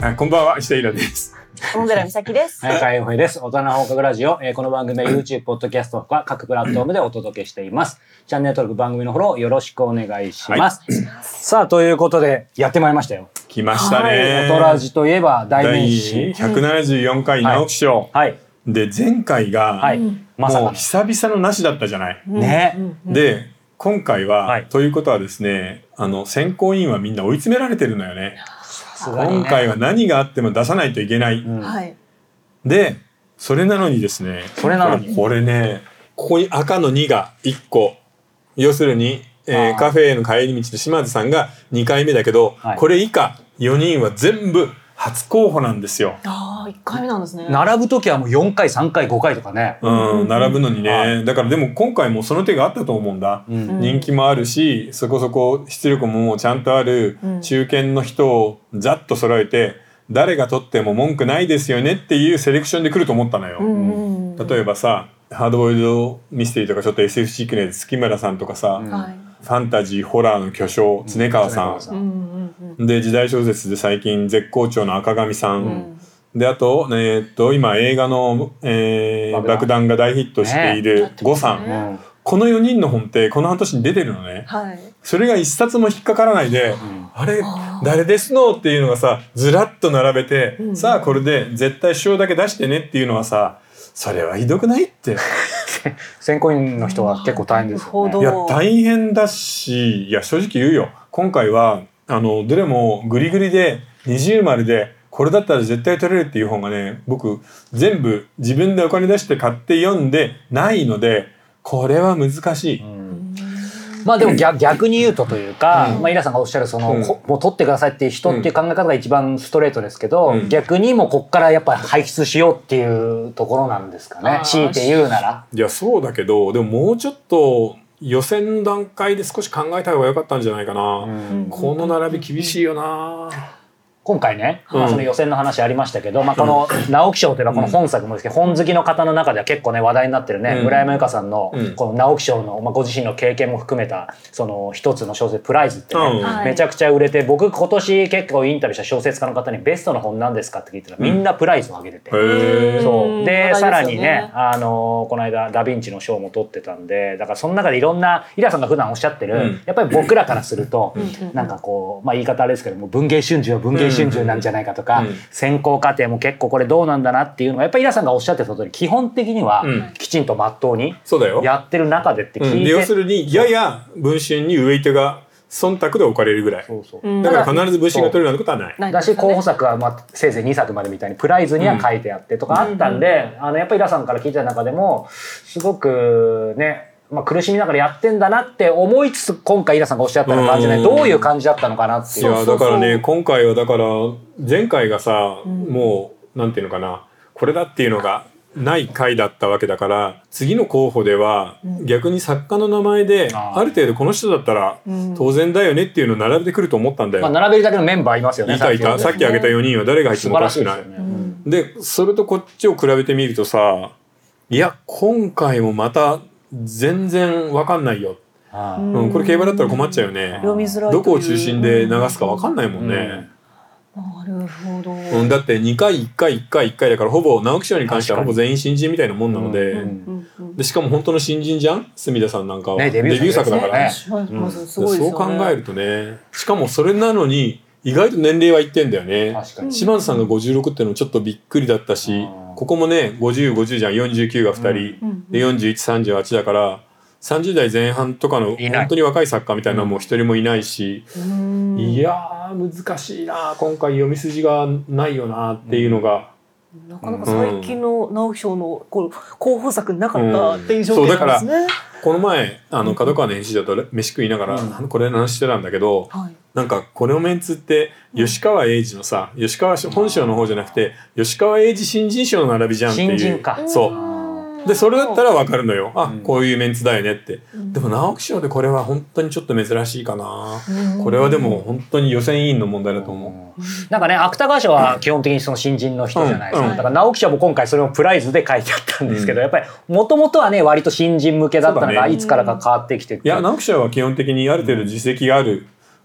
こんばんは、石田イラです。 小野寺美咲です。 はい、海洋平です。大人放課後ラジオ。この番組は YouTube、ポッドキャストは各プラットフォームでお届けしています。チャンネル登録、番組のフォローよろしくお願いします。はい、さあ、ということで、やってまいりましたよ。 来ましたね。 大人ラジといえば、代名詞。 174回直木賞。 はい。 で、前回が、 まさかもう久々のなしだったじゃない。 ね。 で、今回は、ということはですね、選考委員はみんな追い詰められてるのよね。今回は何があっても出さないといけない。で、それなのにですね、これね、ここに赤の2が1個。要するに、カフェへの帰り道の島津さんが2回目だけど、これ以下4人は全部初候補なんですよ。 ああ、1回目なんですね。 並ぶときはもう4回、3回、5回とかね。 並ぶのにね。だからでも今回もその手があったと思うんだ。人気もあるし、そこそこ出力ももうちゃんとある中堅の人をざっと揃えて、誰が取っても文句ないですよねっていうセレクションで来ると思ったのよ。例えばさ、ハードボイルドミステリーとかちょっと SF チックな月村さんとかさ、ファンタジーホラーの巨匠常川さん、で時代小説で最近絶好調の赤上さん、であと、今映画の、爆弾が大ヒットしている呉さん、この4人の本ってこの半年に出てるのね。それが一冊も引っかからないで、あれ誰ですのっていうのがさずらっと並べて、さあこれで絶対賞だけ出してねっていうのはさ、それはひどくないって選考委員の人は結構大変ですよね。 いや大変だし、いや正直言うよ、今回はどれもグリグリで20丸でこれだったら絶対取れるっていう本がね、僕全部自分でお金出して買って読んでないので、これは難しい。 まあでも逆に言うとというか、イラさんがおっしゃるもう取ってくださいっていう人っていう考え方が一番ストレートですけど、逆にもうこっからやっぱり輩出しようっていうところなんですかね、強いて言うなら。 いやそうだけど、でももうちょっと予選段階で少し考えた方が良かったんじゃないかな。この並び厳しいよな。 今回ね、その予選の話ありましたけど、この直木賞というのはこの本作もですけど、本好きの方の中では結構ね話題になってるね、村山由佳さんのこの直木賞の、ご自身の経験も含めたその一つの小説プライズってね、めちゃくちゃ売れて、僕今年結構インタビューした小説家の方にベストの本なんですかって聞いたら、みんなプライズをあげてて、そうでさらにね、この間ダヴィンチの賞も取ってたんで、だからその中でいろんなイラさんが普段おっしゃってる、やっぱり僕らからするとなんかこう言い方あれですけども、文藝春秋は文藝春秋なんじゃないかとか、選考過程も結構これどうなんだなっていうのがやっぱりイラさんがおっしゃってた通り、基本的にはきちんと真っ当にやってる中でって聞いて、 要するにやや文春にウエイトが忖度で置かれるぐらい。だから必ず文春が取れるなんてことはない。 だし候補作はせいぜい2作までみたいにプライズには書いてあってとかあったんで、やっぱりイラさんから聞いた中でもすごくね、苦しみながらやってんだなって思いつつ、今回イラさんがおっしゃったような感じで、どういう感じだったのかなっていう。 いやだからね、今回はだから前回がさ、もうなんていうのかな、これだっていうのがない回だったわけだから、次の候補では逆に作家の名前である程度この人だったら当然だよねっていうのを並べてくると思ったんだよ。 並べるだけのメンバーいますよね。 いたさっき挙げた4人は誰が入ってもおかしくない。でそれとこっちを比べてみるとさ、いや今回もまた全然わかんないよ。これ競馬だったら困っちゃうよね。どこを中心で流すかわかんないもんね。 なるほど。 だって2回1回1回1回だから、ほぼ直木賞に関してはほぼ全員新人みたいなもんなので、でしかも本当の新人じゃん、隅田さんなんかは、デビュー作だから、そう考えるとね、しかもそれなのに意外と年齢はいってんだよね。島津さんが56ってのもちょっとびっくりだったし、ここもね50、50じゃん、49が2人、で41、38だから30代前半とかの本当に若い作家みたいなのも一人もいないし、いやー難しいな、今回読み筋がないよなっていうのが、 なかなか最近の直木賞の候補作なかったっていう状況なんですね。 そうだからこの前角川の編集者と飯食いながらこれの話してたんだけど、なんかこのメンツって吉川英治のさ、吉川本賞の方じゃなくて吉川英治新人賞の並びじゃんっていう。 新人か。 そうでそれだったら分かるのよ、こういうメンツだよねって。でも直木賞でこれは本当にちょっと珍しいかな。これはでも本当に予選委員の問題だと思う。 なんかね、芥川賞は基本的にその新人の人じゃないですか。だから直木賞も今回それもプライズで書いてあったんですけど、やっぱりもともとはね割と新人向けだったのがいつからか変わってきて、 いや直木賞は基本的にある程度実績がある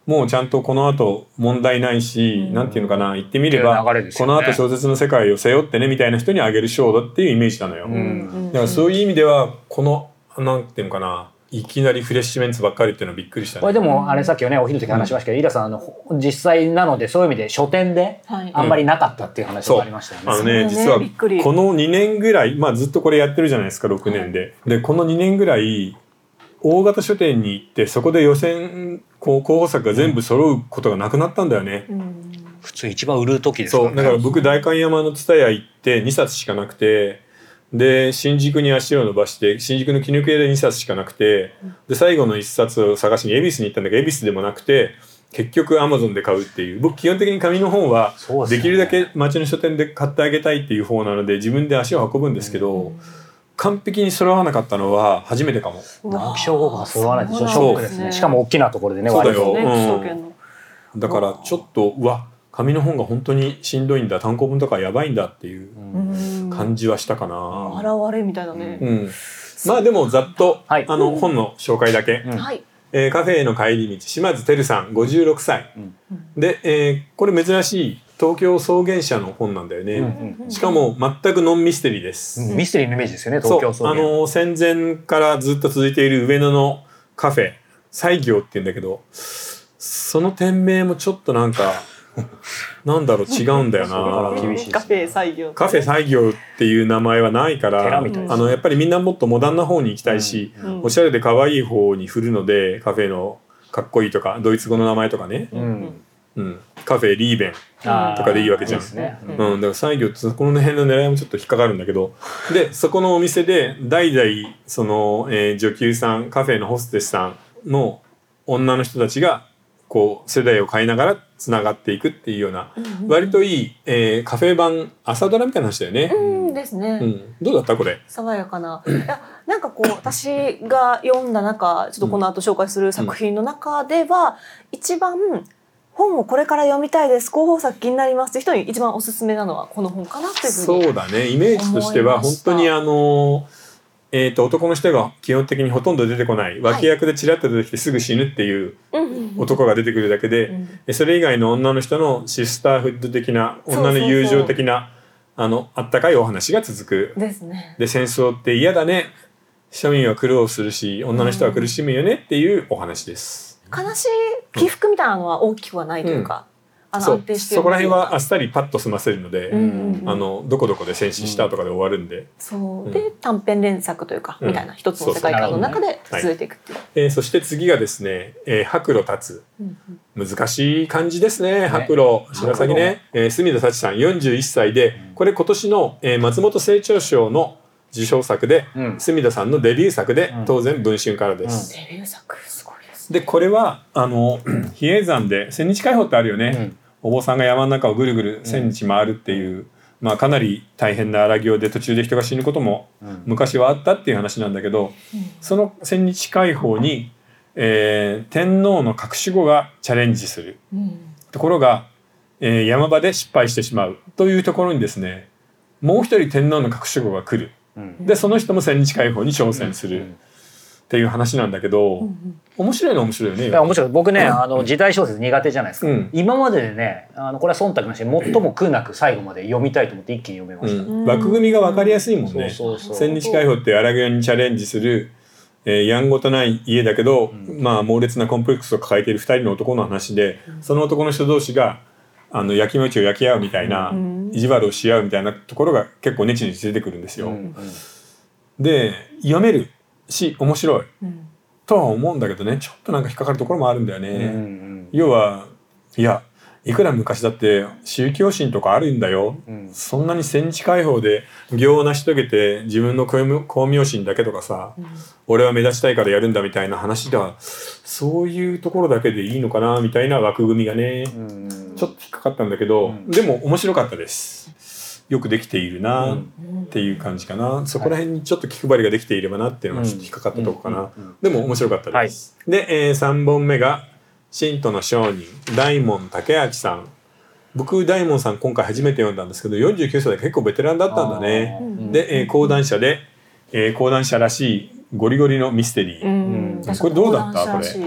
もうちゃんとこの後問題ないし、なんていうのかな、言ってみれば、 ね、 この後小説の世界を背負ってねみたいな人にあげる賞だっていうイメージなのよ。だからそういう意味ではこのなんていうのかな、いきなりフレッシュメンツばっかりっていうのはびっくりしたね。 これでもあれさっきねお昼の時話しましたけど、イラさん実際なのでそういう意味で書店であんまりなかったっていう話もありましたよね。 実はこの2年ぐらい、ずっとこれやってるじゃないですか、6年で。でこの2年ぐらい大型書店に行ってそこで予選候補作が全部揃うことがなくなったんだよね。 普通一番売る時ですからね。 そうだから僕代官山の蔦屋行って2冊しかなくて、で新宿に足を伸ばして新宿の絹系で2冊しかなくて、で最後の1冊を探しに恵比寿に行ったんだけど恵比寿でもなくて、結局アマゾンで買うっていう。僕基本的に紙の本はできるだけ町の書店で買ってあげたいっていう方なので自分で足を運ぶんですけど、完璧に揃わなかったのは初めてかも。 直木賞候補が揃わないってショックですね。しかも大きなところでね。 そうだよ、だからちょっと紙の本が本当にしんどいんだ、単行本とかやばいんだっていう感じはしたかな。 現れみたいなね。 でもざっと、本の紹介だけ。カフェへの帰り道、島津輝さん56歳、で、これ珍しい東京草原社の本なんだよね。しかも全くノンミステリーです。 ミステリーのイメージですよね、東京草原。 戦前からずっと続いている上野のカフェ西行って言うんだけど、その店名もちょっとなんかなんだろう、違うんだよな。 カフェ西行、 カフェ西行っていう名前はないから、やっぱりみんなもっとモダンな方に行きたいし、おしゃれで可愛い方に振るので、カフェのかっこいいとかドイツ語の名前とかね、カフェリーベンとかでいいわけじゃん。だから西行ってこの辺の狙いもちょっと引っかかるんだけど、でそこのお店で代々その、女給さん、カフェのホステスさんの女の人たちがこう世代を変えながらつながっていくっていうような、割といい、カフェ版朝ドラみたいな話だよね。 ですね。 どうだったこれ？ 爽やかな。いや、なんかこう私が読んだ中、ちょっとこの後紹介する作品の中では、一番本をこれから読みたいです、広報作気になりますって人に一番おすすめなのはこの本かなっていうふうに。 そうだね。イメージとしては本当に男の人が基本的にほとんど出てこない、脇役でチラッと出てきてすぐ死ぬっていう男が出てくるだけで、それ以外の女の人のシスターフッド的な、女の友情的なあったかいお話が続く。 ですね。 で戦争って嫌だね、庶民は苦労するし女の人は苦しむよねっていうお話です。 悲しい起伏みたいなのは大きくはないというか、安定してる。 そこら辺はあっさりパッと済ませるので、どこどこで戦死したとかで終わるんで、 で短編連作というか、みたいな一つの世界観の中で続いていくっていう。 そして次がですね、白露立つ、難しい漢字ですね。白露白鷺ね、隅田幸さん41歳で、これ今年の、松本清張賞の受賞作で、隅田さんのデビュー作で、当然文春からです。 デビュー作すごいですね。でこれは比叡山で千日開放ってあるよね。お坊さんが山の中をぐるぐる千日回るっていう、かなり大変な荒行で途中で人が死ぬことも昔はあったっていう話なんだけど、その千日開放に、天皇の隠し子がチャレンジする、ところが、山場で失敗してしまうというところにですね、もう一人天皇の隠し子が来る、でその人も千日開放に挑戦する、っていう話なんだけど、面白いのは面白いよね。 面白い。僕ね、時代小説苦手じゃないですか。今まででね、これは忖度なしで最も苦なく最後まで読みたいと思って一気に読めました。 枠組みが分かりやすいもんね。千日開放って荒行にチャレンジする、やんごとない家だけど、猛烈なコンプレックスを抱えている2人の男の話で、その男の人同士が焼きもちを焼き合うみたいな、意地悪をし合うみたいなところが結構ネチネチ出てくるんですよ。で読めるし面白い、とは思うんだけどね、ちょっとなんか引っかかるところもあるんだよね。要はいくら昔だって宗教心とかあるんだよ、そんなに千日開放で行を成し遂げて自分の功名心だけとかさ、俺は目立ちたいからやるんだみたいな話では、そういうところだけでいいのかなみたいな枠組みがね、ちょっと引っかかったんだけど、でも面白かったです。よくできているなっていう感じかな。そこら辺にちょっと気配りができていればなっていうのがちょっと引っかかったとこかな。でも面白かったです。で、3本目が信徒の商人大門武明さん。僕大門さん今回初めて読んだんですけど、49歳で結構ベテランだったんだね。で、講談社で、講談社らしいゴリゴリのミステリー。これどうだったこれ？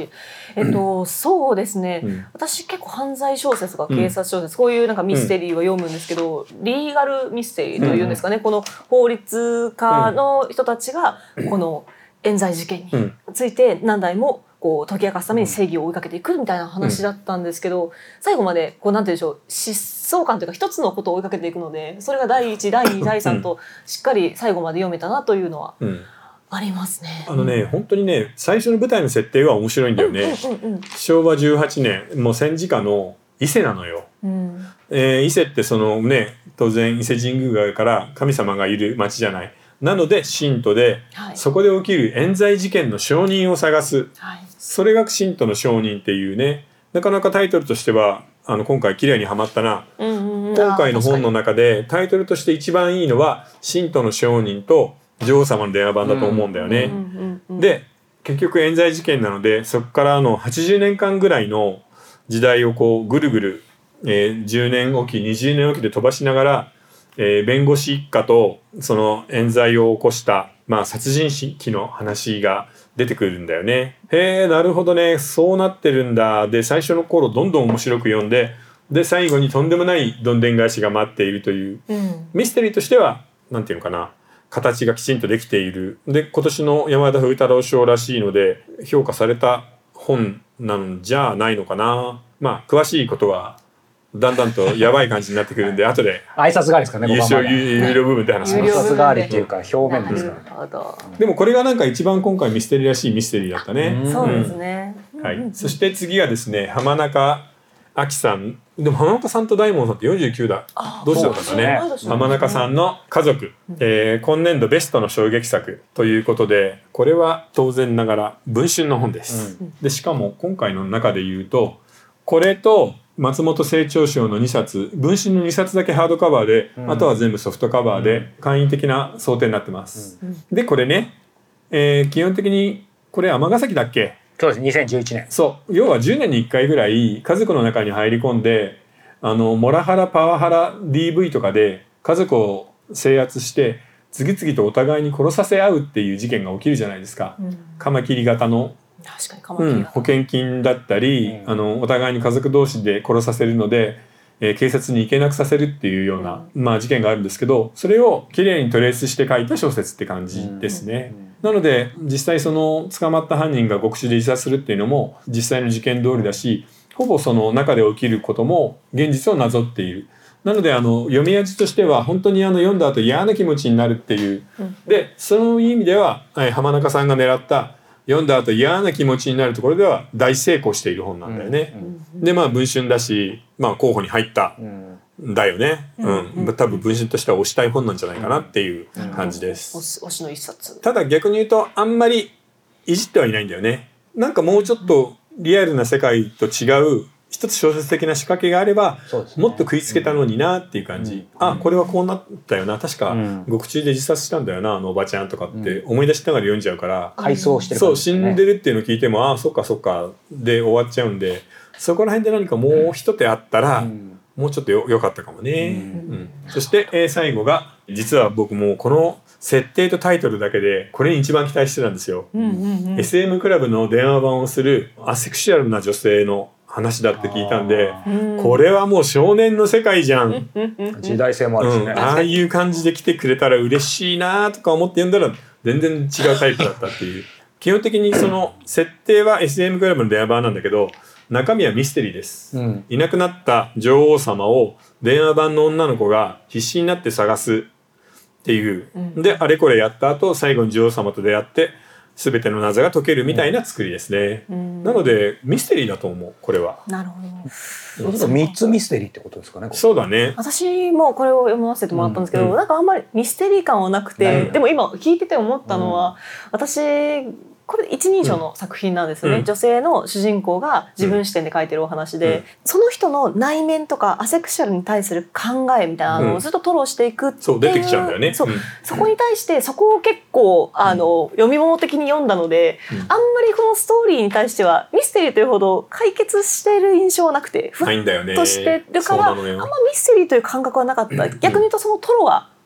そうですね、私結構犯罪小説とか警察小説、こういうなんかミステリーを読むんですけど、リーガルミステリーというんですかね、この法律家の人たちがこの冤罪事件について何代もこう解き明かすために正義を追いかけていくみたいな話だったんですけど、最後までこうなんて言うんでしょう、疾走感というか一つのことを追いかけていくので、それが第1第2第3としっかり最後まで読めたなというのはありますね。 本当にね、最初の舞台の設定は面白いんだよね。昭和18年もう戦時下の伊勢なのよ。伊勢ってそのね、当然伊勢神宮側から神様がいる町じゃない。なので神道で、そこで起きる冤罪事件の証人を探す、それが神道の証人っていうね、なかなかタイトルとしては今回綺麗にはまったな。今回の本の中でタイトルとして一番いいのは神道の証人と女王様の電話番だと思うんだよね。で結局冤罪事件なので、そこから80年間ぐらいの時代をこうぐるぐる、10年おき20年おきで飛ばしながら、弁護士一家とその冤罪を起こした、殺人鬼の話が出てくるんだよね。へえ、なるほどね、そうなってるんだ。で最初の頃どんどん面白く読んで、で最後にとんでもないどんでん返しが待っているという、ミステリーとしてはなんていうのかな、形がきちんとできている。で今年の山田風太郎賞らしいので評価された本なんじゃないのかな。詳しいことはだんだんとやばい感じになってくるんで後で挨拶代わりですかね。 優勝有料部分で話します。 挨拶代わりっていうか表面ですから。 でもこれがなんか一番今回ミステリーらしいミステリーだったね。 そうですね。 そして次がですね、浜中あきさん。でも浜中さんと大門さんって49だ。どうしちゃったんだね。浜中さんの家族、今年度ベストの衝撃作ということで、これは当然ながら文春の本です。でしかも今回の中で言うとこれと松本清張賞の2冊、文春の2冊だけハードカバーで、あとは全部ソフトカバーで簡易的な想定になってます。でこれね、基本的にこれ尼崎だっけ。 そうです、2011年。 そう要は10年に1回ぐらい家族の中に入り込んで、モラハラパワハラ DV とかで家族を制圧して次々とお互いに殺させ合うっていう事件が起きるじゃないですか。カマキリ型の保険金だったり、お互いに家族同士で殺させるので、警察に行けなくさせるっていうような、事件があるんですけど、それをきれいにトレースして書いた小説って感じですね。なので実際その捕まった犯人が獄中で自殺するっていうのも実際の事件通りだし、ほぼその中で起きることも現実をなぞっている。なので読み味としては本当に読んだ後嫌な気持ちになるっていう、でそういう意味では、浜中さんが狙った読んだ後嫌な気持ちになるところでは大成功している本なんだよね。で文春だし、候補に入っただよね。多分文春としては推したい本なんじゃないかなっていう感じです。 推しの一冊。 ただ逆に言うとあんまりいじってはいないんだよね。なんかもうちょっとリアルな世界と違う一つ小説的な仕掛けがあれば、もっと食いつけたのになっていう感じ。これはこうなったよな、確か獄中で自殺したんだよな、おばちゃんとかって思い出しながら読んじゃうから、 回想してるそう死んでるっていうのを聞いてもそっかそっかで終わっちゃうんで、そこら辺で何かもう一手あったら、もうちょっと良かったかもね。そして、最後が実は僕もこの設定とタイトルだけでこれに一番期待してたんですよ。SM クラブの電話番をするアセクシュアルな女性の話だって聞いたんで、これはもう少年の世界じゃん。 時代性もあるしね。 ああいう感じで来てくれたら嬉しいなとか思って読んだら全然違うタイプだったっていう。基本的にその設定は SM クラブの電話番なんだけど、中身はミステリーです。いなくなった女王様を電話番の女の子が必死になって探すっていう。であれこれやった後最後に女王様と出会って全ての謎が解けるみたいな作りですね。なのでミステリーだと思う、これは。 なるほど。 3つミステリーってことですかね。 そうだね。 私もこれを読ませてもらったんですけど、なんかあんまりミステリー感はなくて、でも今聞いてて思ったのは、私これ一人称の作品なんですよね。女性の主人公が自分視点で書いてるお話で、その人の内面とかアセクシャルに対する考えみたいなのをずっと吐露していくっていう、 そう出てきちゃうんだよね。 そこに対してそこを結構読み物的に読んだので、あんまりこのストーリーに対してはミステリーというほど解決している印象はなくて、ふわっとしてるからあんまミステリーという感覚はなかった。逆に言うとその吐露が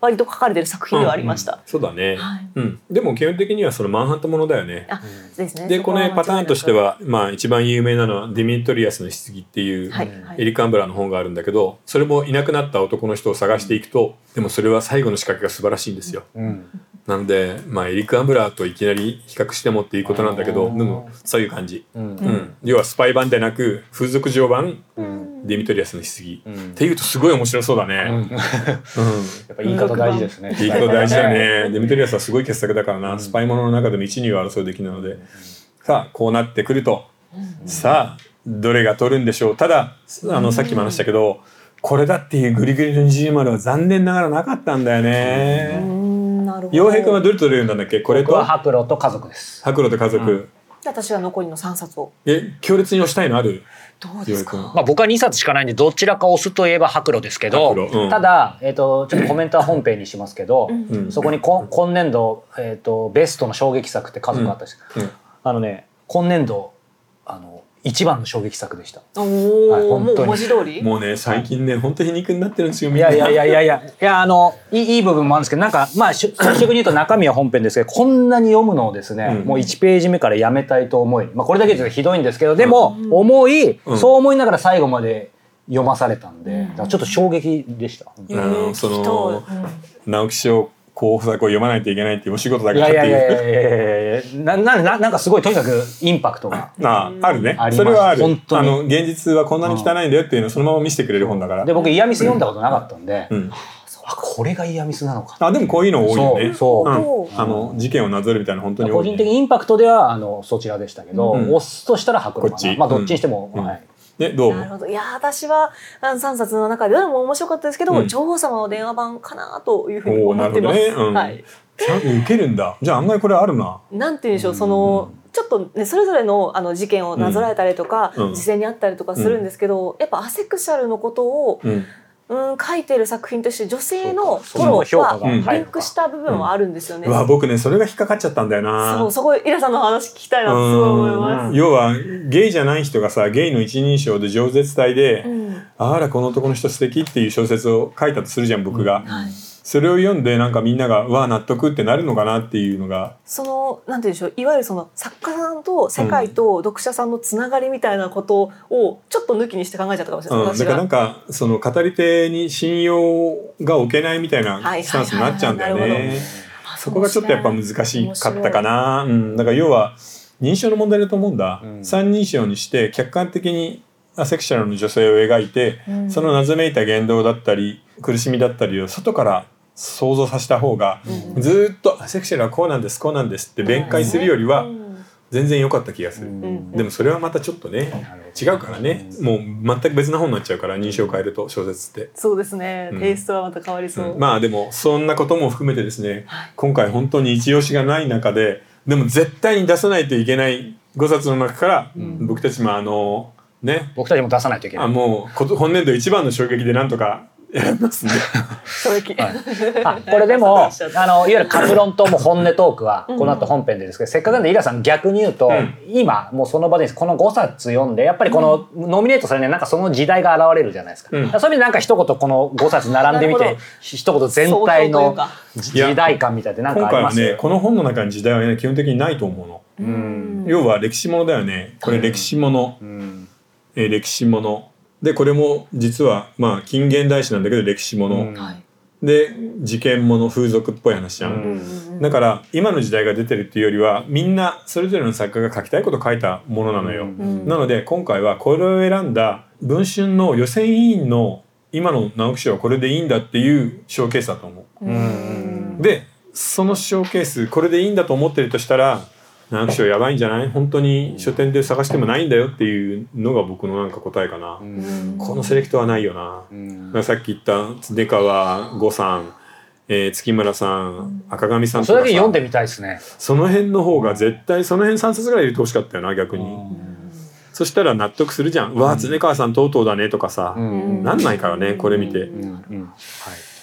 割と書かれてる作品ではありました。 そうだね、 はいでも基本的にはそのマンハッタンものだよね。 ですね。 でこのパターンとしては、一番有名なのはディミトリアスの棺っていうエリック・アンブラーの本があるんだけど、それもいなくなった男の人を探していくと、でもそれは最後の仕掛けが素晴らしいんですよ。なので、エリック・アンブラーといきなり比較してもっていうことなんだけど、でもそういう感じ、要はスパイ版でなく風俗嬢版、ディミトリアスの棺、っていうとすごい面白そうだね。 やっぱ言い方大事ですね。 言い方大事だね。ディミトリアスはすごい傑作だからな、スパイものの中でも一二を争うべきなので、さあこうなってくると、さあどれが取るんでしょう。たださっきも話したけど、これだっていうグリグリの20は残念ながらなかったんだよね。陽平君はどれ取れるんだっけ。これと僕は白露と家族です。 白露と家族、 私は残りの3冊を。 強烈に押したいのある？ どうですか？ 僕は2冊しかないんでどちらか押すといえば白露ですけど、ただ、ちょっとコメントは本編にしますけど、そこに今年度、ベストの衝撃作って家族あったんです、今年度一番の衝撃作でした。 もう文字通り。 もうね最近ね本当に皮肉になってるんですよ。 いやいい部分もあるんですけど、なんか率直に言うと中身は本編ですけど、こんなに読むのをですね、もう1ページ目からやめたいと思い、これだけでひどいんですけど、でもそう思いながら最後まで読まされたんで、ちょっと衝撃でした。 その直木賞候補作を読まないといけないっていうお仕事だからっていう。 なんかすごいとにかくインパクトがあるね。それはある。現実はこんなに汚いんだよっていうのをそのまま見せてくれる本だから。 で僕イヤミス読んだことなかったんで、これがイヤミスなのか。 でもこういうの多いよね。 そう事件をなぞるみたいな本当に多い。 個人的にインパクトではそちらでしたけど、押すとしたら白露かな。どっちにしても。 どう？ なるほど。いや私は3冊の中でどれも面白かったですけど、女王様の電話番かなというふうに思ってます。 ちゃんと受けるんだ。じゃあ案外これあるな。 なんて言うんでしょう、ちょっとねそれぞれの事件をなぞらえたりとか、事前にあったりとかするんですけど、やっぱアセクシャルのことを書いてる作品として女性のフォローがリンクした部分はあるんですよね。 僕ねそれが引っかかっちゃったんだよな。 そこイラさんの話聞きたいなってすごい思います。 要はゲイじゃない人がさ、ゲイの一人称で饒舌体で、あらこの男の人素敵っていう小説を書いたとするじゃん僕が。それを読んでなんかみんなが納得ってなるのかなっていうのが、 なんて言うんでしょう、いわゆる作家さんと世界と読者さんのつながりみたいなことをちょっと抜きにして考えちゃったかもしれない。 だからなんか語り手に信用が置けないみたいなスタンスになっちゃうんだよね。そこがちょっとやっぱ難しかったかな。だから要は認証の問題だと思うんだ。三認証にして客観的にアセクシャルの女性を描いて、その謎めいた言動だったり苦しみだったりを外から想像させた方が、ずっとアセクシャルはこうなんですこうなんですって弁解するよりは全然良かった気がする。でもそれはまたちょっとね違うからね、もう全く別な本になっちゃうから認証を変えると小説って。 そうですね、テイストはまた変わりそう。 でもそんなことも含めてですね、今回本当に一押しがない中で、でも絶対に出さないといけない5冊の中から、僕たちも僕たちも出さないといけない。 もう本年度一番の衝撃でなんとか選びますんで。 これでもいわゆる各論とも本音トークはこの後本編でですけど、せっかくなんでイラさん逆に言うと、今もうその場でこの5冊読んでやっぱりこのノミネートされるなんかその時代が現れるじゃないですか。そういう意味でなんか一言この5冊並んでみて一言全体の時代感みたいでなんかあります？ 今回はねこの本の中に時代はね基本的にないと思うの。要は歴史ものだよね。これ歴史もの。歴史もので、これも実は近現代史なんだけど歴史もの、で事件もの風俗っぽい話じゃん。だから今の時代が出てるっていうよりはみんなそれぞれの作家が書きたいことを書いたものなのよ。なので今回はこれを選んだ文春の予選委員の今の直木賞はこれでいいんだっていうショーケースだと思う。でそのショーケースこれでいいんだと思ってるとしたら直木賞やばいんじゃない？本当に書店で探してもないんだよっていうのが僕のなんか答えかな。このセレクトはないよな。さっき言った常川呉さん、月村さん、赤上さんとかさ、 それだけ読んでみたいですね。 その辺の方が絶対その辺3冊ぐらい入れてほしかったよな逆に。そしたら納得するじゃん。わあ常川さんとうとうだねとかさ、なんないからねこれ見て。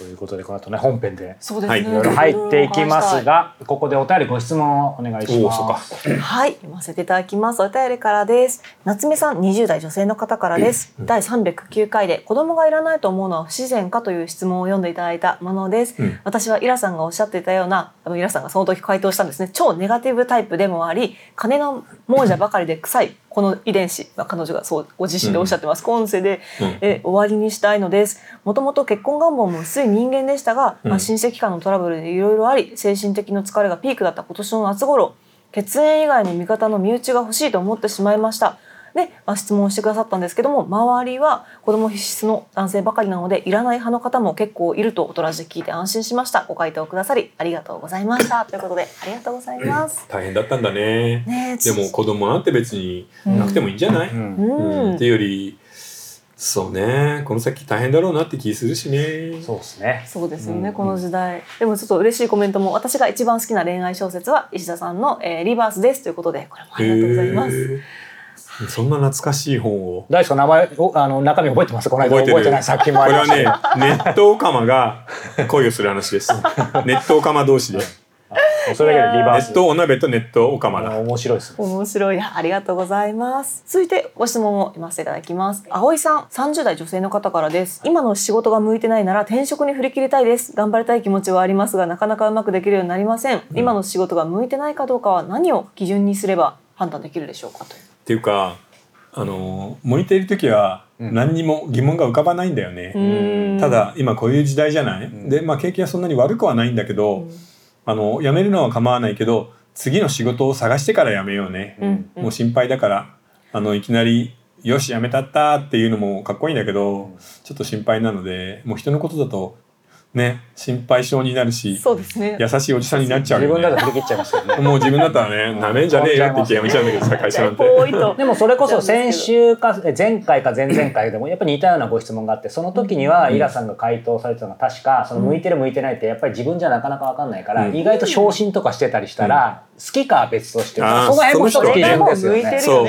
ということでこの後ね本編でそうですね、 いろいろ入っていきますが、ここでお便りご質問をお願いします。 はい、読ませていただきます。お便りからです。夏目さん、20代女性の方からです。第309回で子供がいらないと思うのは不自然かという質問を読んでいただいたものです。私はイラさんがおっしゃっていたような、イラさんがその時回答したんですね。超ネガティブタイプでもあり、金の亡者ばかりで臭いこの遺伝子、彼女がそうご自身でおっしゃってます。今世で、終わりにしたいのです。もともと結婚願望も薄い人間でしたが、親戚間のトラブルでいろいろあり、精神的な疲れがピークだった今年の夏頃、血縁以外の味方の身内が欲しいと思ってしまいました。で、質問してくださったんですけども、周りは子供必須の男性ばかりなのでいらない派の方も結構いるとおとらじで聞いて安心しました。ご回答くださりありがとうございましたということで、ありがとうございます。 大変だったんだね。でも子供なんて別になくてもいいんじゃない、っていうより、そうね、この先大変だろうなって気するしね。 そうですね。 そうですよね、この時代。でもちょっと嬉しいコメントも、私が一番好きな恋愛小説は石田さんの、リバースですということで、これもありがとうございます。 そんな懐かしい本を。 大丈夫、名前中身覚えてます？この間覚えてない作品もありました。 これはね、ネットオカマが恋をする話です。ネットオカマ同士で。 それだけでリバース。 ネットお鍋とネットオカマだ。 面白いです。 面白い。ありがとうございます。続いてご質問を読ませていただきます。葵さん、30代女性の方からです。今の仕事が向いてないなら転職に振り切りたいです。頑張りたい気持ちはありますが、なかなかうまくできるようになりません。今の仕事が向いてないかどうかは何を基準にすれば判断できるでしょうかという。 っていうか、向いている時は何にも疑問が浮かばないんだよね。ただ今こういう時代じゃない。で、景気はそんなに悪くはないんだけど、辞めるのは構わないけど次の仕事を探してから辞めようね。もう心配だからいきなりよし辞めたったっていうのもかっこいいんだけど、ちょっと心配なので、もう人のことだとね、心配性になるし、 そうですね、 優しいおじさんになっちゃうよね。 自分だと振り切っちゃいますよね。 もう自分だったらね、なめんじゃねえよって言ってやめちゃうんだけどさ、会社なんて。 でもそれこそ先週か前回か前々回でもやっぱり似たようなご質問があって、その時にはイラさんが回答されてたのが確か、その向いてる向いてないってやっぱり自分じゃなかなか分かんないから、意外と昇進とかしてたりしたら、好きかは別として、その辺も一つ基準ですよね。 そう、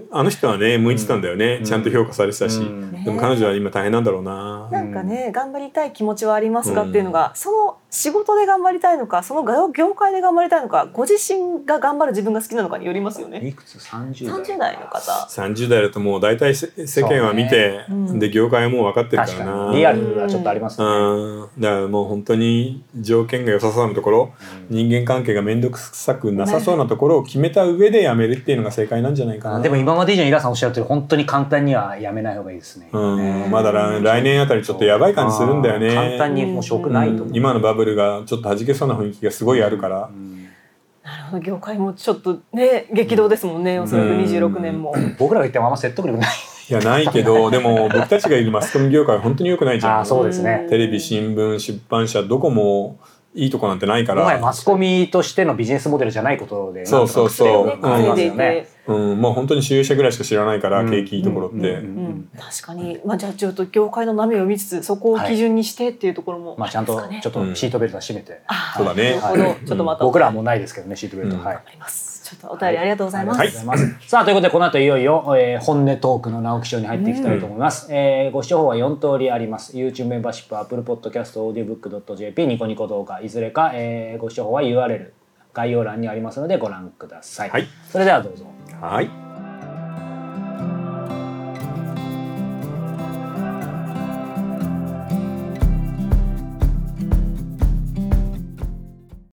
あの人はね向いてたんだよね、ちゃんと評価されてたし、でも彼女は今大変なんだろうな。 なんかね、頑張りたい気持ちはありますがっていうのが、その仕事で頑張りたいのか、その業界で頑張りたいのか、ご自身が頑張る自分が好きなのかによりますよね。 いくつ？30 代の方。 30代だともう大体世間は見て、で業界はもう分かってるからな。 リアルはちょっとありますね。 だからもう本当に条件が良さそうなところ、人間関係が面倒くさくなさそうなところを決めた上で辞めるっていうのが正解なんじゃないかな。 でも今まで以上にイラさんおっしゃるとおり、本当に簡単には辞めない方がいいですね。 まだ来年あたりちょっとやばい感じするんだよね。 簡単にもう職ないと思う。 今のバブルがちょっと弾けそうな雰囲気がすごいあるから。 なるほど、業界もちょっとね激動ですもんね、おそらく26年も。 僕らが言ってもあんま説得力ない。 いやないけど、でも僕たちがいるマスコミ業界は本当に良くないじゃん。 そうですね。 テレビ、新聞、出版社どこもいいとこなんてないから。 もはやマスコミとしてのビジネスモデルじゃないことで、 そうそうそう。もう本当に収益者ぐらいしか知らないから、景気いいところって。 確かに、じゃあちょっと業界の波を見つつ、そこを基準にしてっていうところも、 ちゃんとちょっとシートベルトは締めて。 そうだね。 ちょっとまた僕らはもうないですけどね、シートベルト。 はい。ちょっとお便りありがとうございます。 さあということでこの後いよいよ本音トークの直木賞に入っていきたいと思います。ご視聴法は4通りあります。YouTube メンバーシップ、Apple Podcast、Audiobook.jp、ニコニコ動画いずれか、ご視聴法は URL 概要欄にありますのでご覧ください。それではどうぞ。 はい。